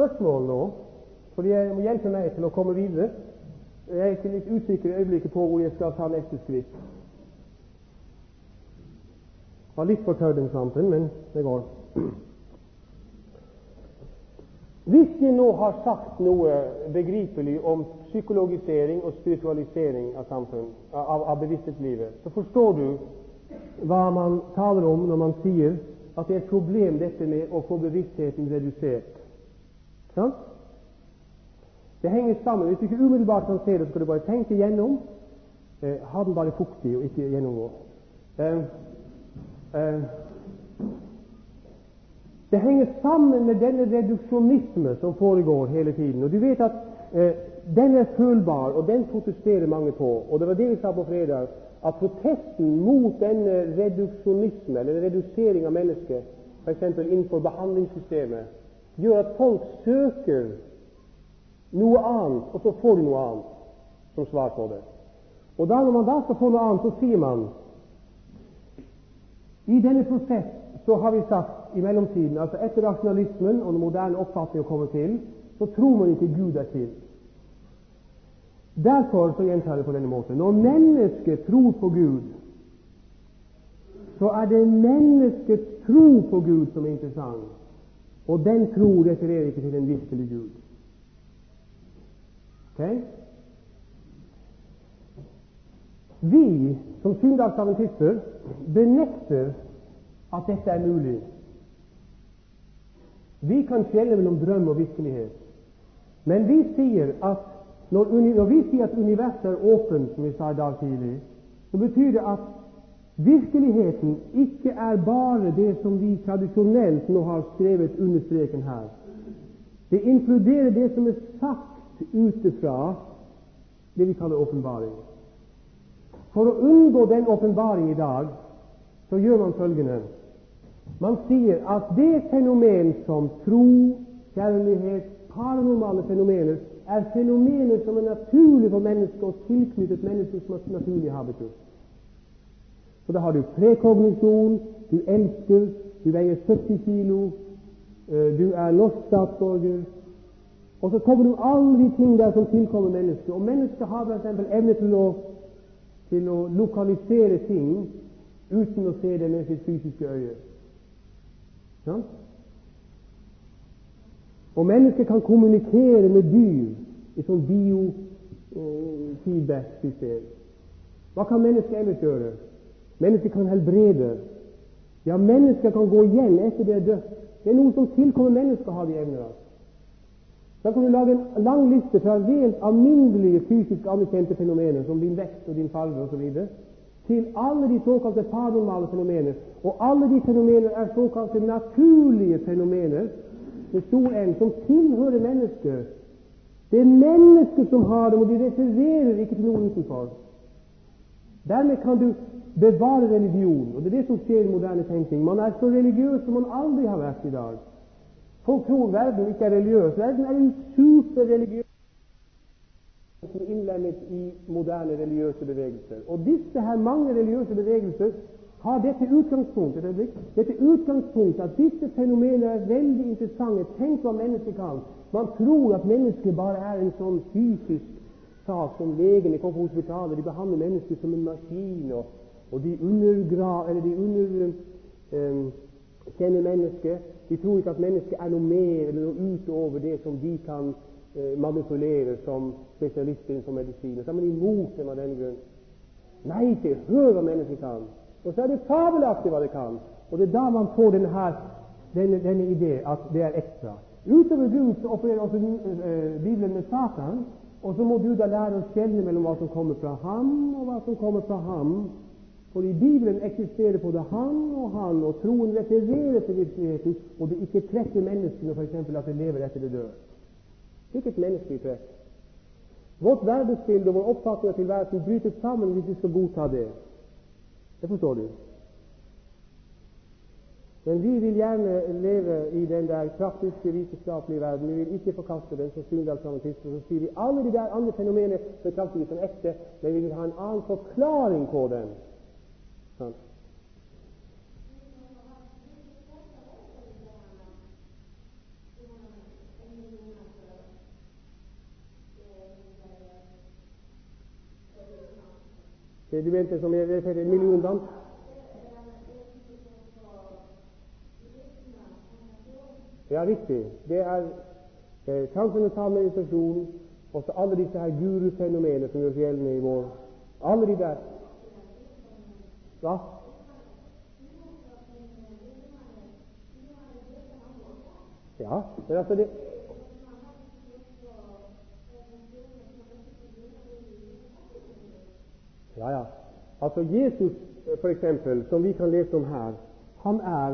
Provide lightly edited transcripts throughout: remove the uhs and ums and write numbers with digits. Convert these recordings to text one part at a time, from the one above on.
spørsmål nå, fordi jeg må hjelpe meg til å komme videre. Jeg er ikke litt usikker i øyeblikket på hvor jeg skal ta neste skritt. Jeg har litt for tørdenslampen, men det går. Hvis jeg nå har sagt noe begripelig om psykologisering og spiritualisering av samfunn, av bevissthetslivet, så forstår du hva man taler om når man sier at det er et problem dette med å få bevisstheten redusert. Sant? Det henger sammen. Hvis du ikke umiddelbart kan se det, så skal du bare tenke gjennom. Ha den bare fuktig og ikke gjennomgå. Det henger sammen med denne reduksjonisme som foregår hele tiden. Og du vet at den er følbar, og den protesterer mange på. Og det var det vi sa på fredag, at protesten mot denne reduksjonisme, eller redusering av mennesket, for eksempel innenfor behandlingssystemet, gjør at folk søker noe annet, og så får de noe annet som svar på det. Og da når man da skal få noe annet, så sier man i denne prosess så har vi sagt i mellomtiden, altså etter rasjonalismen og den moderne oppfatningen kommer til, så tror man ikke Gud er til. Derfor så gjentar det på denne måten. Når mennesket tror på Gud, så er det menneskets tro på Gud som er interessant. Og den tro refererer ikke til en virkelig Gud. Okay? Vi som syndagsadventister benekter at dette er mulig. Vi kan skjelne mellom drøm og virkelighet. Men vi sier at når vi sier at universet er åpent, som vi sa i dag tidlig, så betyr det at virkeligheten ikke er bare det som vi tradisjonelt nå har skrevet under streken her. Det inkluderer det som er sagt utenfra, det vi kaller åpenbaring. For å unngå den åpenbaring i dag, så gjør man følgende. Man sier at det fenomen som tro, kjærlighet, paranormale fenomener, er fenomener som er naturlig for mennesker og tilknyttet menneskets naturlige habitus. Så da har du prekognisjon, du elsker, du veier 70 kilo, du er norsk statsborger, og så kommer du alle de ting der som tilkommer mennesket. Og mennesket har for eksempel evne til å lokalisere ting uten å se det med sitt fysiske øye. Sånn? Og mennesket kan kommunikere med dyr i sånn biofeedback-system. Hva kan mennesket ellers gjøre? Mennesket kan helbrede. Ja, mennesket kan gå igjen etter det er dødt. Det er noe som tilkommer mennesket å ha de evner av. Da kan du lage en lang liste fra rent alminnelige fysisk anerkjente fenomener, som din vekt og din farge osv., til alle de såkalte paranormale fenomener. Og alle de fenomener er såkalte naturlige fenomener, med stor N, som tilhører mennesket. Det er mennesket som har dem, og de refererer ikke til noe utenfor. Dermed kan du bevare religion, og det er det som skjer i moderne tenkning. Man er så religiøs som man aldri har vært i dag. Folk tror verden ikke er religiøs. Verden er en superreligiøs som er innlemmet i moderne religiøse bevegelser. Og disse her mange religiøse bevegelser har dette utgangspunktet, at disse fenomener er veldig interessante. Tenk hva mennesket kan. Man tror at mennesket bare er en sånn fysisk sak som legene kommer på hospitalet. De behandler mennesket som en maskin, og de underkjenner mennesket. De tror ikke at mennesket er noe mer eller noe utover det som de kan manipulere som spesialister innenfor medisin. Og så er man imot dem av denne grunn. Nei, til hør hva mennesket kan. Og så er det fabelaktig hva det kan. Og det er da man får denne idé at det er ekstra. Utover Gud så opererer også Bibelen med Satan, og så må du da lære å skjelne mellom hva som kommer fra ham og hva som kommer fra ham. For i Bibelen eksisterer både han, og troen refererer til virkeligheten, og det ikke treffer menneskene, for eksempel at det lever etter det dør. Ikke et menneskelig treff. Vårt verdensbilde og vår oppfatning av tilværelsen bryter sammen hvis vi skal godta det. Det forstår du. Men vi vil gjerne leve i den der praktiske, vitenskapelige verden. Vi vil ikke forkaste den som syndagsadventister. Så sier vi alle de der andre fenomener betrakter vi som ekte, men vi vil ha en annen forklaring på den. Sånn. Det du mente som er en million dans? Ja, riktig. Det er transcendental meditasjon, og så alle disse her guru-fenomener som gjør seg gjeldende i vår. Alle de der. Hva? Ja, men altså det Ja. Altså Jesus, for eksempel, som vi kan lese om her, han er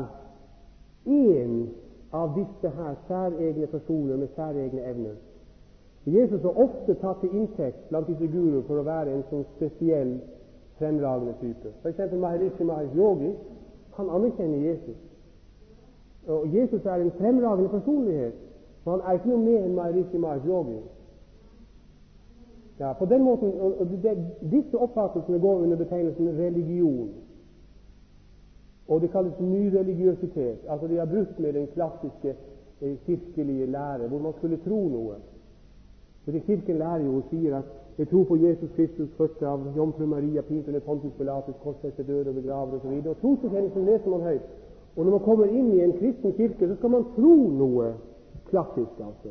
en av disse her særegne personer med særegne evner. Jesus har ofte tatt til inntekt blant disse guruer for å være en sånn spesiell, fremragende type. For eksempel Maharishi Mahesh Yogi, han anerkjenner Jesus. Og Jesus er en fremragende personlighet, og han er ikke noe mer enn Maharishi Mahesh Yogi. Ja, på den måten, disse oppfattelsene går under betegnelsen religion. Og det kalles ny religiøsitet. Altså de har brutt med den klassiske kirkelige lære, hvor man skulle tro noe. For kirken lærer jo og sier at jeg tror på Jesus Kristus, født av Jomfru Maria, pint under Pontius Pilatus, korsfestet, død og begravet og så videre. Og trosbekjennelsen leser man høyt. Og når man kommer inn i en kristen kirke, så skal man tro noe klassisk, altså.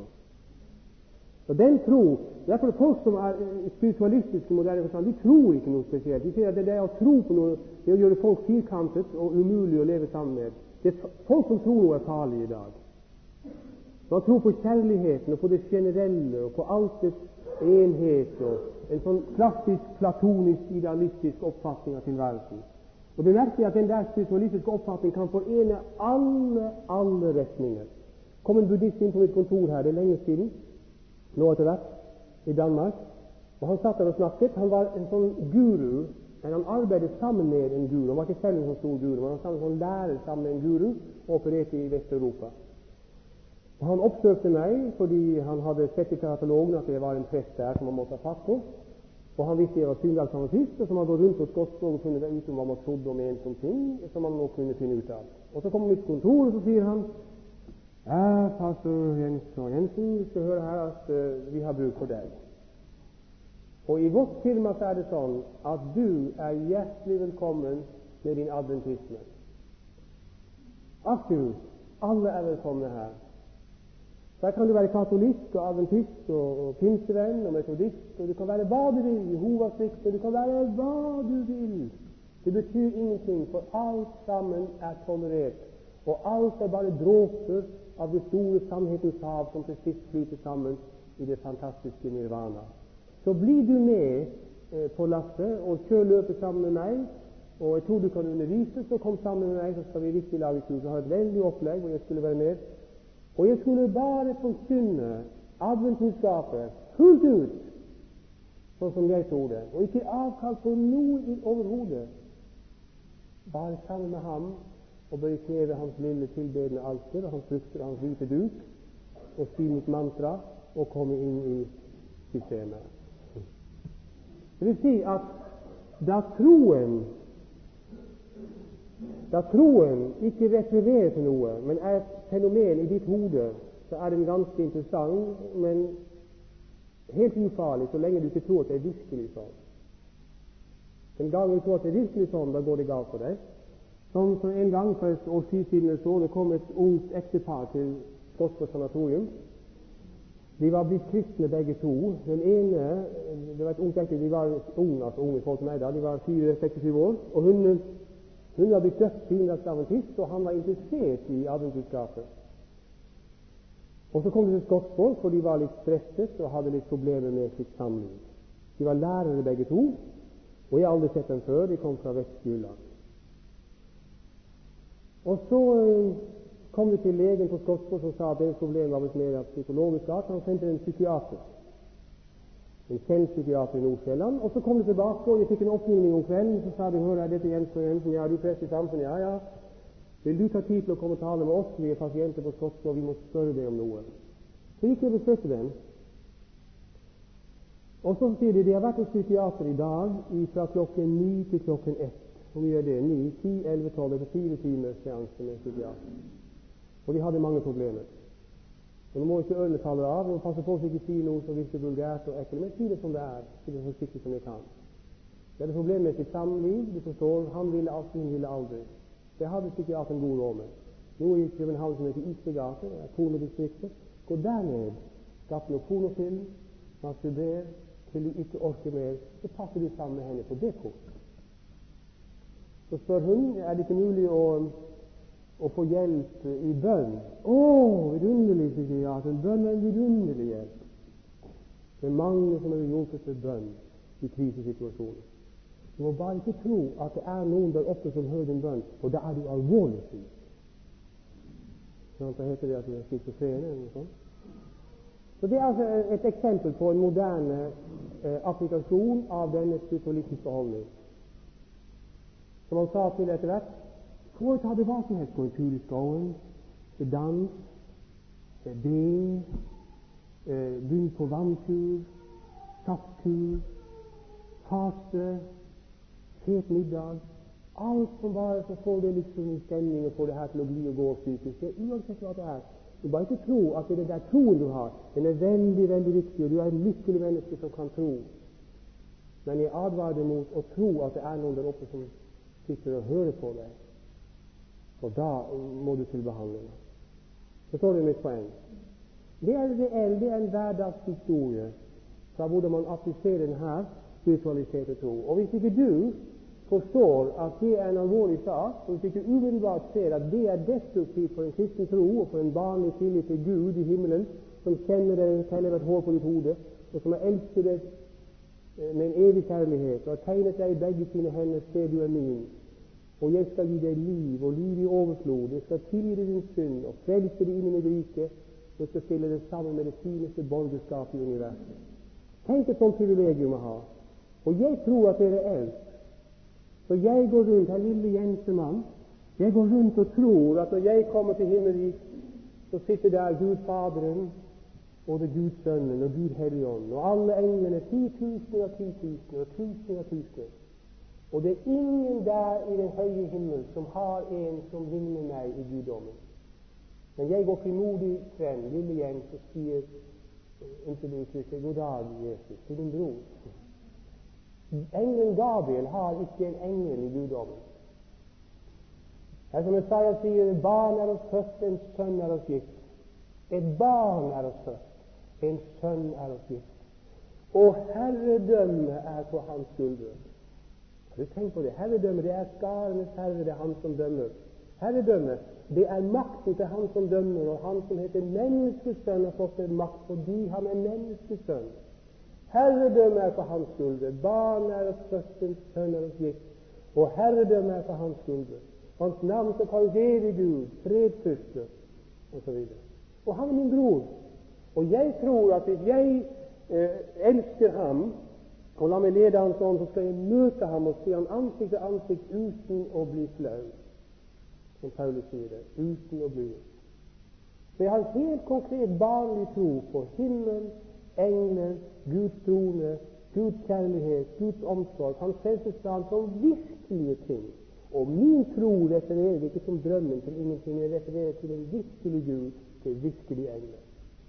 Og den tro, derfor folk som er spiritualistiske moderne forstand, de tror ikke noe spesielt. De sier at det er å tro på noe, det er å gjøre folk firkantet og umulig å leve sammen med. Det er folk som tror noe er farlig i dag. Man tror på kjærligheten og på det generelle og på altets enhet og en sånn klassisk platonisk idealistisk oppfatning av tilværelsen. Og det merker at den der spiritualistiske oppfatning kan forene alle retninger. Kom en buddhist inn på mitt kontor her, det er lenge siden, nå etter hvert, i Danmark, og han satt der og snakket. Han var en sånn guru, men han arbeidet sammen med en guru. Han var ikke selv en sånn stor guru, men han var en sånn lærer sammen med en guru og opererte i Vest-Europa. Og han oppsøkte meg fordi han hadde sett i katalogen at det var en prest der som han måtte ha fatt på, og han visste jeg var syndagsadventist, og som hadde gått rundt hos Gospel og funnet ut om hva man trodde om en sånn ting som man nå kunne finne ut av. Og så kommer han mitt kontor, og så sier han: Ja, pastor Jensen, du skal høre her at vi har bruk for deg. Og i vårt firma så er det sånn at du er hjertelig velkommen med din adventisme. Akkurat, alle er velkomne her. Der kan du være katolikk og adventist og pinsevenn og metodist, og du kan være hva du vil, Jehovas-vitne, og du kan være hva du vil. Det betyr ingenting, for alt sammen er tolerert, og alt er bare dråper av det store sannhetens hav som til sist flyter sammen i det fantastiske nirvana. Så blir du med på lasset og kjør løpet sammen med meg, og jeg tror du kan undervise, så kom sammen med meg, så skal vi virkelig lage kurs. Jeg har et veldig opplegg, og jeg skulle være med. Og jeg skulle bare forkynne adventbudskapet fullt ut, sånn som jeg tror det, og ikke avkall på noe overhodet. Bare sammen med ham, og bøye kne ved hans lille tilbedende alter, og hans frukter og hans hvite duk, og si mitt mantra, og komme inn i systemet. Det vil si at da troen ikke refererer til noe, men er et fenomen i ditt hode, så er den ganske interessant, men helt ufarlig så lenge du ikke tror at det er virkelig sånn. Den gangen du tror at det er virkelig sånn, da går det galt for deg. Som en gang for et års tid siden så det kom et ungt ektepar til Skotsborg sanatorium. De var blitt kristne begge to. Den ene, det var et ungt ektepar, de var unge folk som meg da, de var 4-26 år, og hun var blitt døpt syndagsadventist, og han var interessert i adventbudskapet. Og så kom de til Skotsborg, for de var litt stresset og hadde litt problemer med sitt samliv. De var lærere begge to, og jeg har aldri sett dem før. De kom fra Vestjylland. Og så kom vi til legen på Skotsborg som sa at deres problem var litt mer av psykologisk art. Han sendte en psykiater, en kjent psykiater i Nord-Sjælland, og så kom de tilbake, og jeg fikk en oppringning om kvelden, så sa de: hør, er dette Jens og Jensen? Ja, du prest i samfunnet? Ja, ja. Vil du ta tid til å komme og tale med oss? Vi er pasienter på Skotsborg, vi må spørre deg om noe. Så gikk jeg og besøkte dem. Og så sier de har vært hos psykiater i dag fra klokken 9 til klokken 1. Hvor mye er det? 9, 10, 11, 12, det er 4 timer seanse med psykiater. Og de hadde mange problemer. Og nå må ikke ørene falle av, og passe på å ikke si noe som virker vulgært og ekkelt, men si det som det er, si det så sikkert som jeg kan. Det er det problemet med sitt samliv. Du forstår, han ville alltid, hun ville aldri. Det hadde sikkert hatt en god råd med. Nå i København som heter Istegate, pornodistriktet. Gå der ned, skaff noe pornofilm, masturber, til du ikke orker mer, så passer du sammen med henne på det kort. Så spør hun, er det ikke mulig å få hjelp i bønn? Vidunderlig, sier jeg, at en bønn er en vidunderlig hjelp. Det er mange som har hjulpet til bønn i krisesituasjoner. Du må bare ikke tro at det er noen der oppe som hører din bønn, og da er du alvorlig syk. Så heter det at du er schizofren eller noe sånt. Så det er altså et eksempel på en moderne applikasjon av denne spiritualistiske holdning. Som han sa til etter hvert, foreta det hva som helst, gå en tur i skoven, dans, be, begynn på vanntur, safttur, faste, fet middag, alt som bare så får det liksom i stemning og får det her til å bli og gå psykisk. Uansett hva det er. Du bare ikke tro at det er der troen du har, den er veldig, veldig viktig, og du er et lykkelig menneske som kan tro. Men jeg advarer deg mot å tro at det er noen der oppe som sitter og hører på deg. Og da må du til behandling. Forstår du mitt poeng? Det er en hverdagshistorie fra hvordan man appliserer denne spiritualiserte tro. Og hvis ikke du forstår at det er en alvorlig sak, og hvis ikke umiddelbart ser at det er destruktivt for en kristen tro og for en barnlig tillit til Gud i himmelen, som kjenner deg, teller et hår på ditt hode, og som har elsket deg med en evig kjærlighet, og har tegnet deg i begge sine hender, se du er min, og jeg skal gi deg liv, og liv i overflod, jeg skal tilgi deg din synd, og frelse deg inn i mitt rike, og jeg skal stille det sammen med det fineste borgerskap i universet. Tenk et sånt privilegium å ha. Og jeg tror at det er reelt. Så jeg går rundt, her lille jentemann, jeg går rundt og tror at når jeg kommer til himmelrik, så sitter der Gud Faderen, og det Gud Sønnen, og Gud Helligånden, og alle englene, 10.000 og 10.000, og 1000 og 1000. Og det er ingen der i den høye himmel som har en som ligner meg i guddommen. Men jeg går frimodig frem, lille jente, og sier, unnskyld uttrykket, god dag, Jesus, til din bror. Engelen Gabriel har ikke en engel i guddommen. Som Jesaja sier, et barn er oss født, en sønn er oss gitt. Et barn er oss født, en sønn er oss gitt. Og herredømme er på hans skuldre. Har du tenkt på det? Herredømme, det er skarenes herre, det er han som dømmer. Herredømme, det er makten til han som dømmer, og han som heter menneskesønn har fått en makt fordi han er menneskesønn. Herredømme er på hans skuldre, barn er oss født, en sønn er oss gitt, og herredømme er på hans skuldre. Hans navn skal kalles evig Gud, fredsfyrste, og så videre. Og han er min bror, og jeg tror at hvis jeg elsker ham, og la meg lede hans ånd, så skal jeg møte ham og se ham ansikt til ansikt uten å bli flau. Som Paulus sier det, uten å bli. Så jeg har en helt konkret barnlig tro på himmel, engler, Guds trone, Guds kjærlighet, Guds omsorg, hans frelsesplan som virkelige ting. Og min tro refererer ikke som drømmen til ingenting, jeg refererer til en virkelig Gud, til virkelige engler.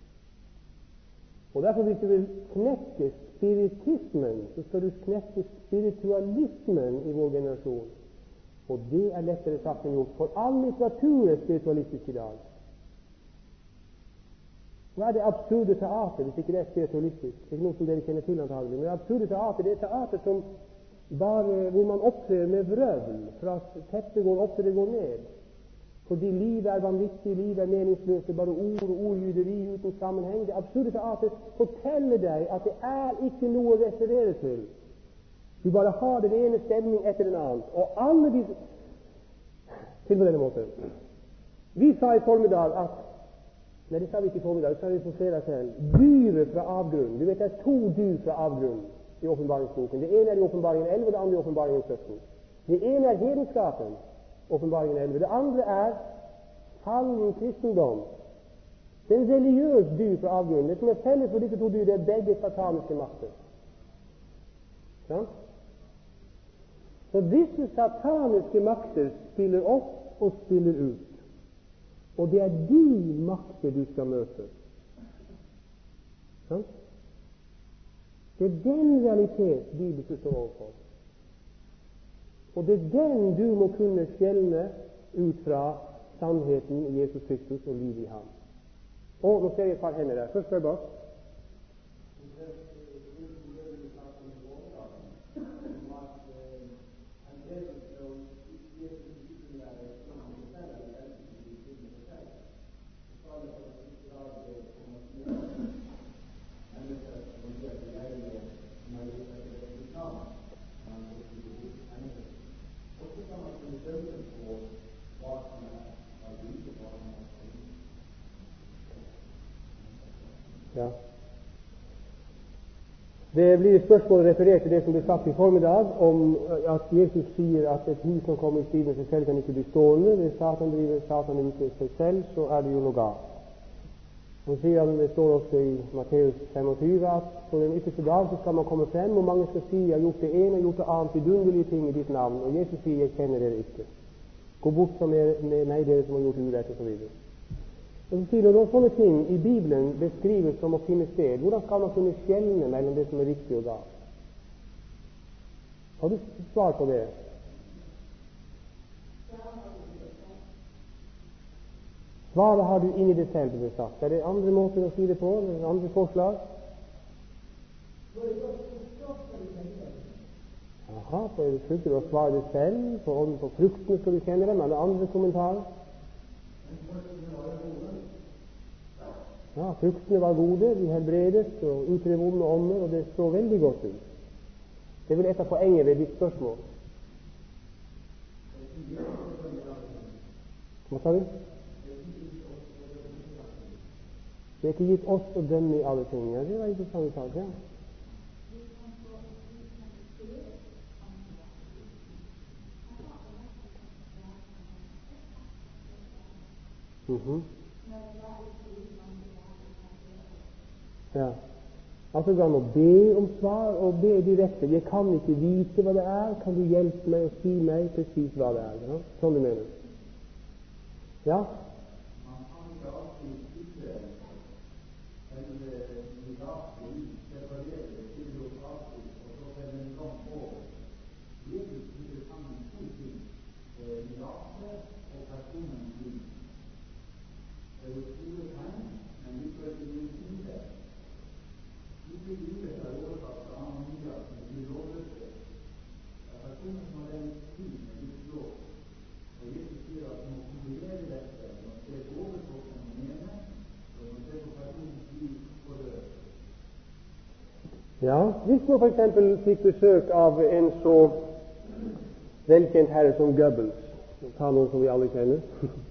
Og derfor hvis du vil knekke spiritismen, så skal du knekke spiritualismen i vår generasjon. Og det er lettere sagt enn gjort, for all litteratur er spiritualistisk i dag. Hva er det absurde teater, hvis ikke det er spiritualistisk? Det er ikke noe som dere kjenner til antagelig, men det absurde teater, det er teater som bare, hvor man opptrer med vrøvl, fra teppet går opp til det går ned. Fordi livet er vanvittig, livet er meningsløst, det er bare ord og ordgyderi uten sammenheng. Det absurde teater forteller deg at det er ikke noe å referere til. Du bare har den ene stemning etter den annen. Og alle de til på denne måten. Vi sa i formiddag at nei, det sa vi ikke i formiddag, det sa vi på fredag selv. Dyret fra avgrunnen. Du vet, det er to dyr fra avgrunnen i åpenbaringsboken. Det ene er i åpenbaringen 11, og det andre i åpenbaringen 17. Det ene er hedenskapen, åpenbaringen 11. Det andre er fallen kristendom. Det er en religiøs dyr fra avgrunnen. Det som er felles for disse to dyr, det er begge sataniske makter. Ja? Så disse sataniske makter spiller opp og spiller ut. Og det er de makter du skal møte. Ja? Det er den realitet Bibelen står overfor. Og det er den du må kunne skjelne ut fra sannheten i Jesus Kristus og livet i ham. Og nå ser jeg et par hender der. Først spør bare. Ja. Det blir et spørsmål referert til det som ble sagt i formiddag om at Jesus sier at et hus som kommer i strid med seg selv kan ikke bli stående. Hvis Satan driver Satan ut i seg selv, så er det jo noe galt. Og sier han, det står også i Matteus 25 at på den ytterste dag så skal man komme frem, og mange skal si, jeg har gjort det ene og gjort det annet vidunderlige ting i ditt navn. Og Jesus sier, jeg kjenner dere ikke. Gå bort fra meg, dere som har gjort urett, og så videre. Og så sier når sånne ting i Bibelen beskrives som å finne sted, hvordan skal man kunne skjelne mellom det som er riktig og galt? Har du svar på det? Svaret har du inni det selv, det sagt. Er det andre måter å si det på? Er det andre forslag? Aha, så er det slutter å svare det selv. På fruktene skal du kjenne dem. Er det andre kommentarer? Ja, fruktene var gode, de helbredet og utdrev onde ånder, og det så veldig godt ut. Det er vel et av poenget ved ditt spørsmål. Hva sa du? Det er ikke gitt oss å dømme i alle ting. Ja, det var interessant sagt, ja. Ja. Altså det går an å be om svar, og be direkte. Jeg kan ikke vite hva det er. Kan du hjelpe meg og si meg presis hva det er? Ja? Sånn du mener. Ja? Ja, hvis man for eksempel fikk besøk av en så velkjent herre som Goebbels, ta noen som vi alle kjenner,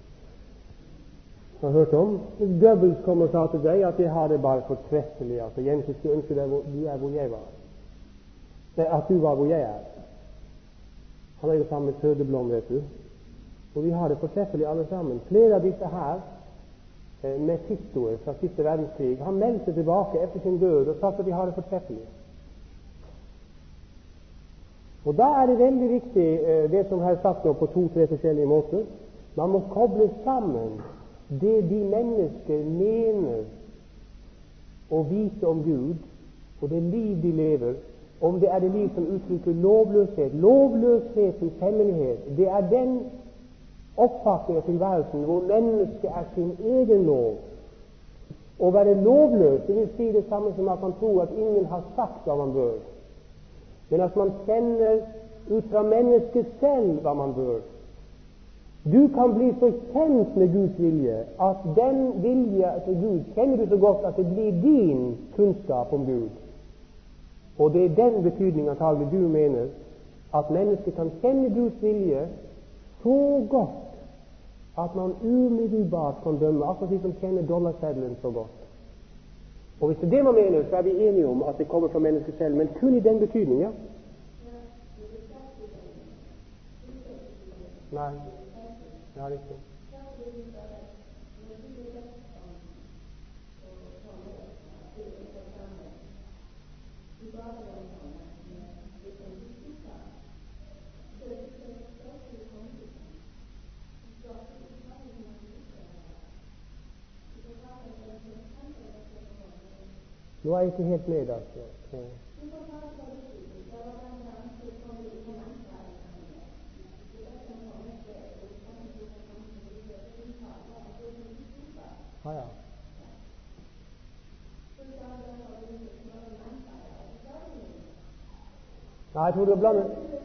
har hørt om. Hvis Goebbels kom og sa til deg at jeg har det bare fortreffelig, altså Jens, jeg skulle ønske deg du er hvor jeg var. At du var hvor jeg er. Han er jo sammen med Søderblom, vet du. Og vi har det fortreffelig alle sammen. Flere av disse her mefistoer fra siste verdenskrig har meldt seg tilbake etter sin død og sagt at de har det fortreffelig. Og da er det veldig viktig det som her er sagt nå på 2-3 forskjellige måter. Man må koble sammen det de mennesker mener å vite om Gud og det liv de lever, om det er det liv som uttrykker lovløshet. Lovløshetens hemmelighet, det er den oppfatning av tilværelsen hvor mennesket er sin egen lov. Å være lovløs, det vil si det samme som at man tror at ingen har sagt hva man bør, men at man kjenner ut fra mennesket selv hva man bør. Du kan bli så kjent med Guds vilje at den vilje til Gud kjenner du så godt at det blir din kunnskap om Gud. Og det er den betydning antagelig du mener at mennesket kan kjenne Guds vilje så godt at man umiddelbart kan dømme, akkurat de som kjenner dollarseddelen så godt. Og hvis det er det man mener, så er vi enige om at det kommer fra mennesket selv, men kun i den betydning, ja? Nei, det har det ikke. Nå er jeg ikke helt med, altså. Ja, ja. Nei, jeg tror du blander.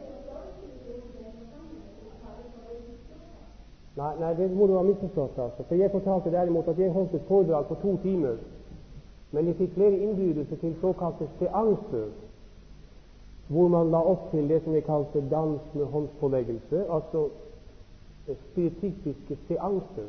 Nei, det må du ha misforstått, altså. For jeg fortalte derimot at jeg holdt et foredrag på 2 timer, men jeg fikk flere innbydelser til såkalte seanser, hvor man la opp til det som jeg kalte dans med håndspåleggelse, altså spiritistiske seanser.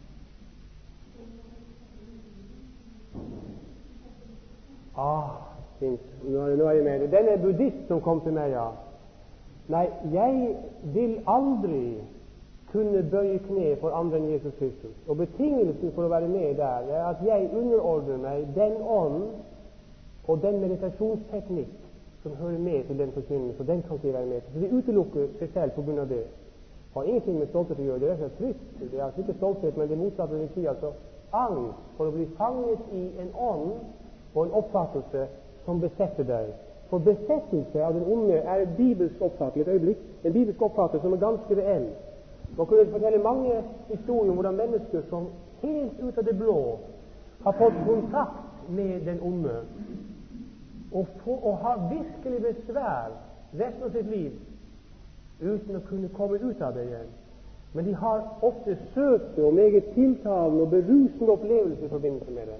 Nå er jeg med. Denne buddhist som kom til meg, ja. Nei, jeg vil aldri kunne bøye kne for andre enn Jesus Kristus. Og betingelsen for å være med der er at jeg underordner meg den ånd og den meditasjonsteknikk som hører med til den forkynnelse, og den kan ikke være med til. Så de utelukker seg selv på grunn av det. Det har ingenting med stolthet å gjøre. Det er rett og slett frykt. Det er altså ikke stolthet, men det motsatte vil si altså angst for å bli fanget i en ånd og en oppfattelse som besetter deg. For besettelse av den onde er en bibelsk oppfattelse, et øyeblikk, en bibelsk oppfattelse som er ganske reell. Man kunne fortelle mange historier om hvordan mennesker som helt ut av det blå har fått kontakt med den onde og har virkelig besvær resten av sitt liv uten å kunne komme ut av det igjen. Men de har ofte søte og meget tiltalende og berusende opplevelser i forbindelse med det.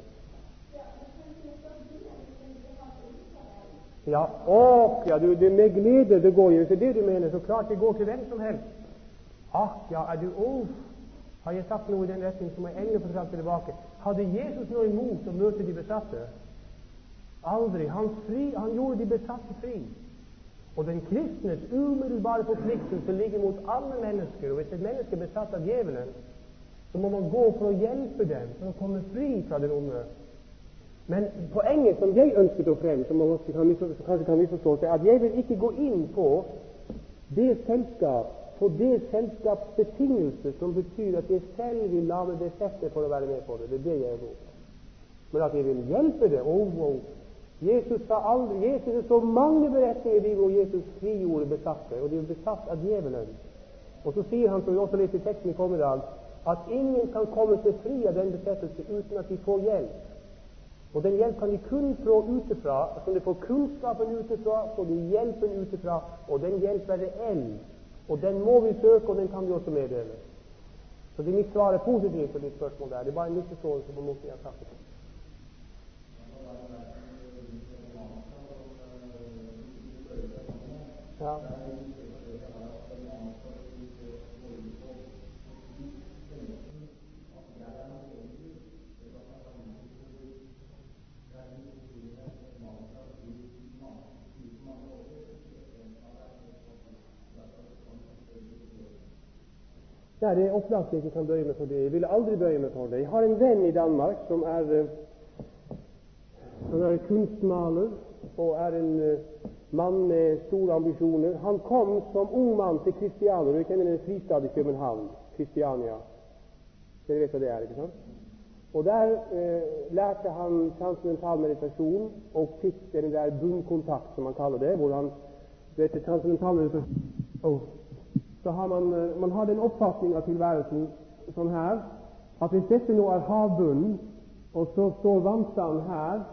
Ja, det er med glede det går. Hvis det er det du mener, så klart det går til hvem som helst. Har jeg sagt noe i den retning som jeg egentlig får sagt tilbake? Hadde Jesus noe imot å møte de besatte? Aldri. Han gjorde de besatte fri. Og den kristnes umiddelbare forpliktelse ligger mot alle mennesker. Og hvis et menneske er besatt av djevelen, så må man gå for å hjelpe dem for å komme fri fra den onde. Men poenget som jeg ønsket å frem, som man kanskje kan misforstå, er at jeg vil ikke gå inn på det selskaps betingelse som betyr at jeg selv vil la meg besette for å være med på det. Det er det jeg er mot. Men at jeg vil hjelpe det. Jesus sa aldri. Jesus er så mange beretninger i hvor Jesus frigjorde besatte, og de er besatt av djevelen. Og så sier han, som vi også leste i teksten i formiddag, at ingen kan komme seg fri av den besettelse uten at de får hjelp. Og den hjelp kan de kun få utenfra. Som de får kunnskapen utenfra, får de hjelpen utenfra, og den hjelp er reell. Og den må vi søke, og den kan vi også meddele. Så det mitt svar er positivt på ditt spørsmål der. Det er bare en misforståelse på måten jeg har sagt det. Ja. Ja, det er opplagt jeg ikke kan bøye meg for det. Jeg ville aldri bøye meg for det. Jeg har en venn i Danmark som er kunstmaler og er en mann med store ambisjoner. Han kom som ung mann til Kristiania. Du kjenner en fristad i København, Kristiania. Dere vet hva det er, ikke sant? Og der lærte han transcendental meditasjon og fikk den der bunnkontakt, som man kaller det, hvor han vet transcendental meditasjon. Så har man har den oppfatning av tilværelsen sånn her, at hvis dette nå er havbunnen, og så står vannstanden her,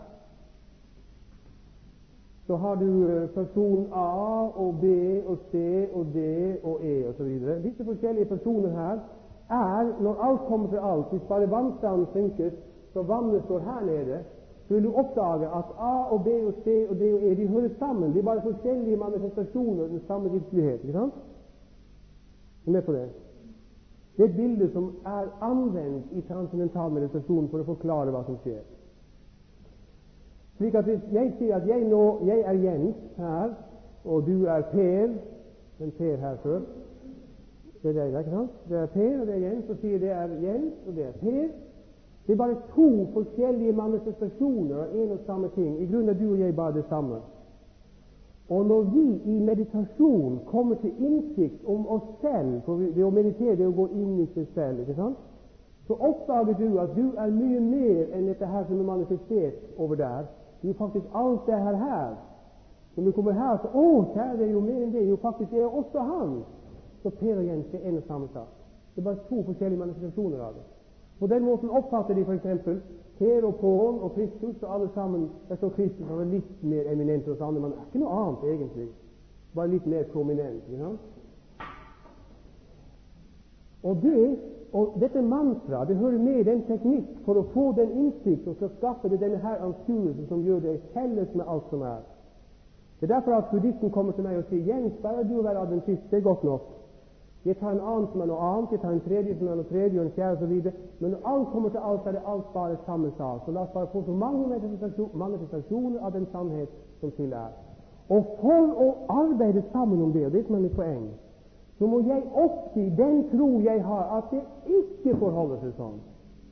så har du person A og B og C og D og E og så videre. Disse forskjellige personer her er, når alt kommer til alt, hvis bare vannstanden synkes, så vannet står her nede, så vil du oppdage at A og B og C og D og E, de hører sammen. De er bare forskjellige manifestasjoner av den samme virkelighet, ikke sant? Er med på det? Det er et bilde som er anvendt i transcendental meditasjon for å forklare hva som skjer. Slik at hvis jeg sier at jeg er Jens her, og du er Per, en Per her før, det er det, ikke sant? Det er Per, og det er Jens, og sier det er Jens, og det er Per. Det er bare to forskjellige manifestasjoner av en og samme ting. I grunnen er du og jeg bare det samme. Og når vi i meditasjon kommer til innsikt om oss selv, for det å meditere det er å gå inn i seg selv, ikke sant? Så oppdager du at du er mye mer enn dette her som er manifestert over der. Det er jo faktisk alt det her. Når du kommer her, så kjære, det er jo mer enn det. Jo, faktisk er det også han. Så Per og Jens er en og samme sak. Det er bare to forskjellige manifestasjoner av det. På den måten oppfatter de for eksempel Per og Pål og Kristus, og alle sammen. Jeg så Kristus, han er litt mer eminent hos andre, men er ikke noe annet egentlig. Bare litt mer prominent. Ja? Og dette mantra, det hører med i den teknikk for å få den innsikt som skal skaffe det denne her anskuelse som gjør det felles med alt som er. Det er derfor at buddhisten kommer til meg og sier: Jens, bare du å være adventist, det er godt nok. Jeg tar en annen som er noe annet, jeg tar en tredje som er noe tredje, og en fjerde og så videre. Men når alt kommer til alt, er det alt bare samme sak. Så la oss bare få så mange manifestasjoner av den sannhet som til er. Og for å arbeide sammen om det, og det som er mitt poeng, så må jeg oppgi den tro jeg har, at det ikke forholder seg sånn.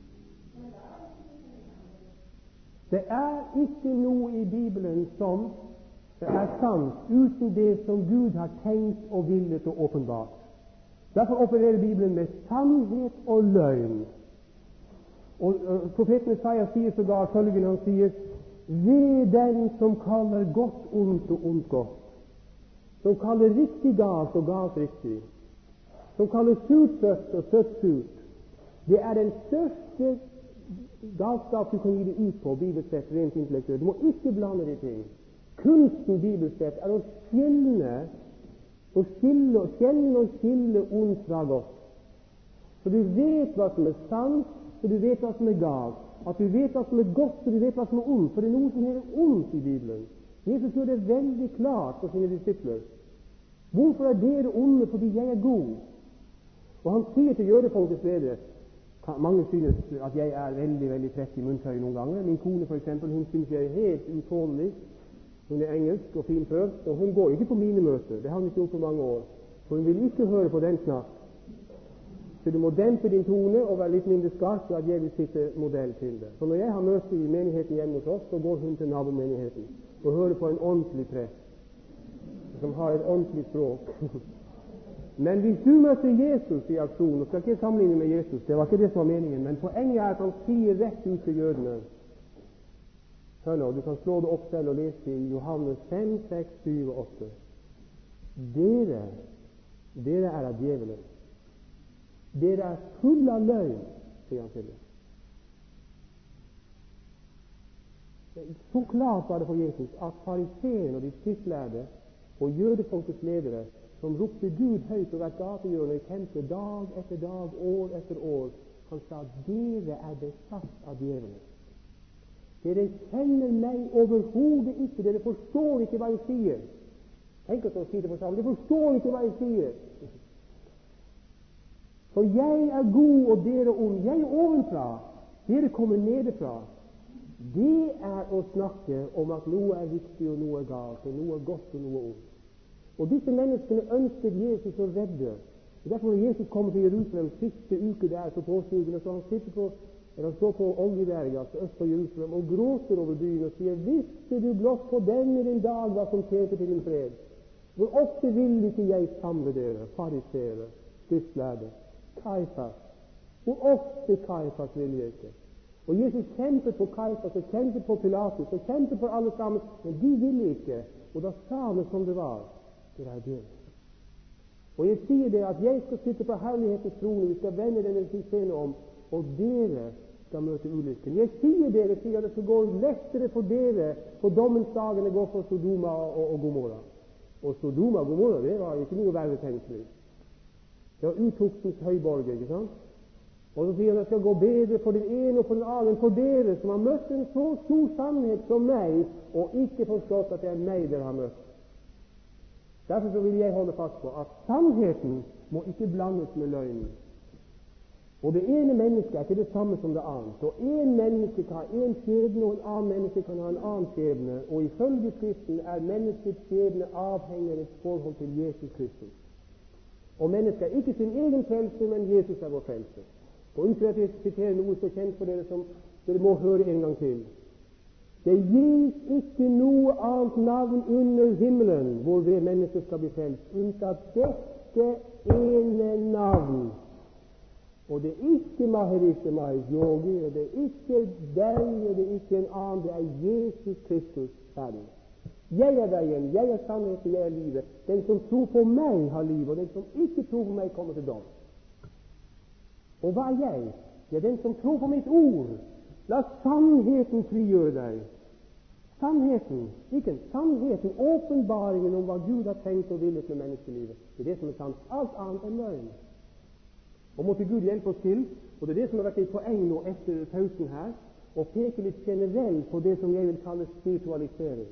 Det er ikke noe i Bibelen som er sant uten det som Gud har tenkt og villet og åpenbart. Derfor opererer Bibelen med sannhet og løgn. Og profeten Isaiah sier sågar følgende, han sier: ved den som kaller godt ondt og ondt godt, som kaller riktig galt og galt riktig, som kaller surt søtt og søtt surt. Det er den største galskap du kan gi det ut på, bibelsk sett, rent intellektuelt. Du må ikke blande de ting. Kunsten bibelsk sett er å skille ondt fra godt. Så du vet hva som er sant, så du vet hva som er galt. At du vet hva som er godt, så du vet hva som er ondt. For det er noe som heter ondt i Bibelen. Jesus gjør det veldig klart for sine disipler. Hvorfor er dere onde? Fordi jeg er god. Og han sier til jødefolkets ledere, mange synes at jeg er veldig, veldig trett i munntøy noen ganger. Min kone for eksempel, hun synes jeg er helt utålelig. Hun er engelsk og finfølt, og hun går ikke på mine møter. Det har hun ikke gjort på mange år. For hun vil ikke høre på den snakk. Så du må dempe din tone og være litt mindre skarp, for at jeg vil sitte modell til det. Så når jeg har møte i menigheten hjemme hos oss, så går hun til nabomenigheten og hører på en ordentlig prest som har et ordentlig språk. Men hvis du møter Jesus i aksjon, og skal ikke sammenligne med Jesus, det var ikke det som var meningen, men poenget er at han sier rett ut til jødene. Hør nå, du kan slå det opp selv og lese i Johannes 5, 6, 7 og 8. Dere er av djevelen. Dere er full av løgn, sier han til dem. Så klart var det for Jesus at fariseerne og de skriftlærde og jødefolkets ledere som ropte Gud høyt over hvert gatehjørne i tempelet dag etter dag, år etter år, han sa: dere er besatt av djevelen. Dere kjenner meg overhodet ikke. Dere forstår ikke hva jeg sier. Tenk at å si det for sammen. Dere forstår ikke hva jeg sier. For jeg er god, og dere ond. Jeg er ovenfra. Dere kommer nedefra. Det er å snakke om at noe er riktig og noe er galt, og noe er godt og noe ondt. Og disse menneskene ønsket Jesus å redde. Og derfor når Jesus kommer til Jerusalem siste uke der på påskeugene, så han står på Oljeberget, altså øst for Jerusalem, og gråter over byen og sier: visste du blott på denne din dag hva som tjente til din fred? Hvor ofte vil ikke jeg samle dere, fariseere, skriftlærde, Kaifas? Hvor ofte, Kaifas, vil jeg ikke? Og Jesus kjempet på Kaifas, og kjempet på Pilatus, og kjempet for alle sammen, men de ville ikke. Og da sa han som det var: dere er døde. Og jeg sier det at jeg skal sitte på herlighetens trone, vi skal vende denne scenen om, og dere skal møte ulykken. Jeg sier at det skal gå lettere for dere på dommens dag enn det går for Sodoma og Gomorra. Og Sodoma og Gomorra, det var ikke noe verre tenkelig. Det var utuktens høyborger, ikke sant? Og så sier han at det skal gå bedre for den ene og for den andre enn for dere som har møtt en så stor sannhet som meg, og ikke forstått at det er meg dere har møtt. Derfor så vil jeg holde fast på at sannheten må ikke blandes med løgnen. Og det ene mennesket er ikke det samme som det annet. Og en menneske kan ha en skjebne, og en annen menneske kan ha en annen skjebne. Og ifølge Skriften er menneskets skjebne avhengig av et forhold til Jesus Kristus. Og mennesket er ikke sin egen frelse, men Jesus er vår frelse. Og unnskyld at jeg siterer noe så kjent for dere som dere må høre en gang til. Det gis ikke noe annet navn under himmelen hvorved mennesket skal bli frelst, unntatt dette ene navn. Og det er ikke Maharishi Mahesh Yogi, og det er ikke deg, og det er ikke en annen, det er Jesus Kristus Herren. Jeg er veien, jeg er sannheten, jeg er livet. Den som tror på meg har liv, og den som ikke tror på meg kommer til dom. Og hva er jeg? Ja, den som tror på mitt ord. La sannheten frigjøre deg. Sannheten, ikke sannheten, åpenbaringen om hva Gud har tenkt og villet med menneskelivet. Det er det som er sant. Alt annet er løgn. Og måtte Gud hjelpe oss til, og det er det som har vært et poeng nå etter pausen her, å peke litt generelt på det som jeg vil kalle spiritualisering.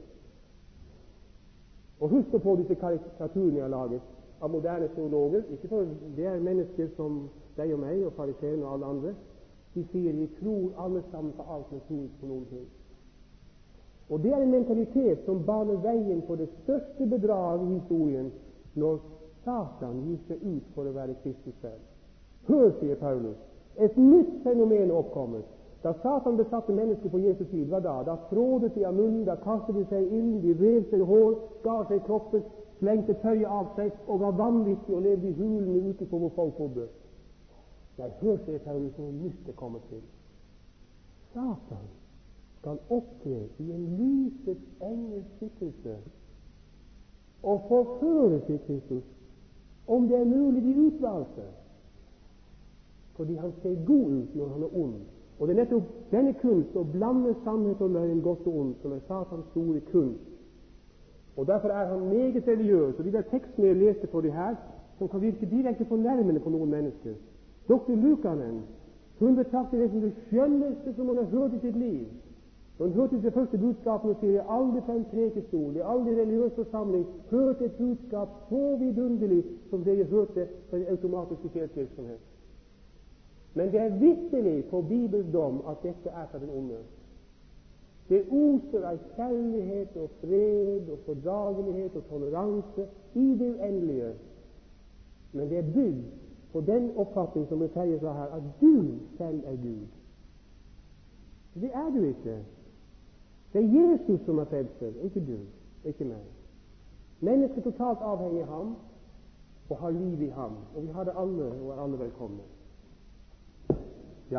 Og husk på disse karikaturene jeg har laget av moderne teologer. Ikke for det er mennesker som deg og meg og fariseerne og alle andre. De sier vi tror alle sammen på alt, men tror ikke på noen ting. Og det er en mentalitet som baner veien for det største bedrag i historien når Satan gir seg ut for å være Kristus selv. Hør, sier Paulus, et nytt fenomen er oppkommet. Da Satan besatte mennesker på Jesu tid, hva da? Da trådet de av munnen, da kastet de seg inn, de rev seg hår, skar seg kroppen, slengte tøyet av seg og var vanvittige og levde i hulene utenfor hvor folk bodde. Nei, hør, sier Paulus, noe nytt er kommet til. Satan skal opptre i en lysets engels skikkelse og forføre til Kristus, om det er mulig de utvalgte, fordi han ser god ut når han er ond. Og det er nettopp denne kunst å blande sannhet og løgn, godt og ondt, som er Satans store kunst. Og derfor er han meget religiøs. Og de der tekstene jeg leste for de her, som kan virke direkte fornærmende på noen mennesker. Dr. Lukanen, hun betrakter det som det skjønneste som hun har hørt i sitt liv. Når hun hørte det første budskapet og sier, jeg aldri fra en prekestol, jeg aldri religiøs forsamling, hørte et budskap så vidunderlig som det jeg hørte fra en automatisk kirkevirksomhet. Men det er vitterlig på Bibels dom at dette er fra den onde. Det oser av kjærlighet og fred og fordragelighet og toleranse i det uendelige. Men det er bygd på den oppfatning som Terje sa her, at du selv er Gud. Det er du ikke. Det er Jesus som er frelser, ikke du, ikke meg. Mennesket er totalt avhengig av ham og har liv i ham. Og vi har det alle, og er alle velkomne. Ja,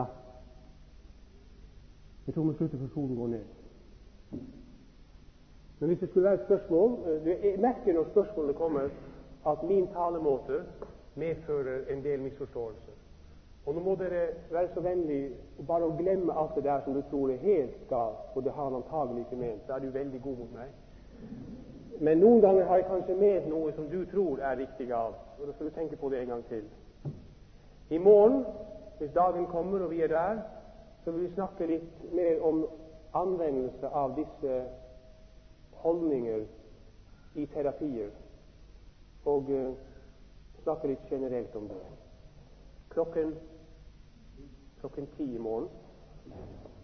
jeg tror vi slutter for solen går ned. Men hvis det skulle være et spørsmål, jeg merker når spørsmålet kommer at min talemåte medfører en del misforståelser. Og nå må dere være så vennlig bare å glemme alt det der som du tror er helt galt, og det har han antagelig ikke ment. Da er du veldig god mot meg. Men noen ganger har jeg kanskje ment noe som du tror er riktig galt, og da skal du tenke på det en gang til. I morgen, hvis dagen kommer og vi er der, så vil vi snakke litt mer om anvendelse av disse holdninger i terapier, og snakke litt generelt om det. Klokken 10 i morgen.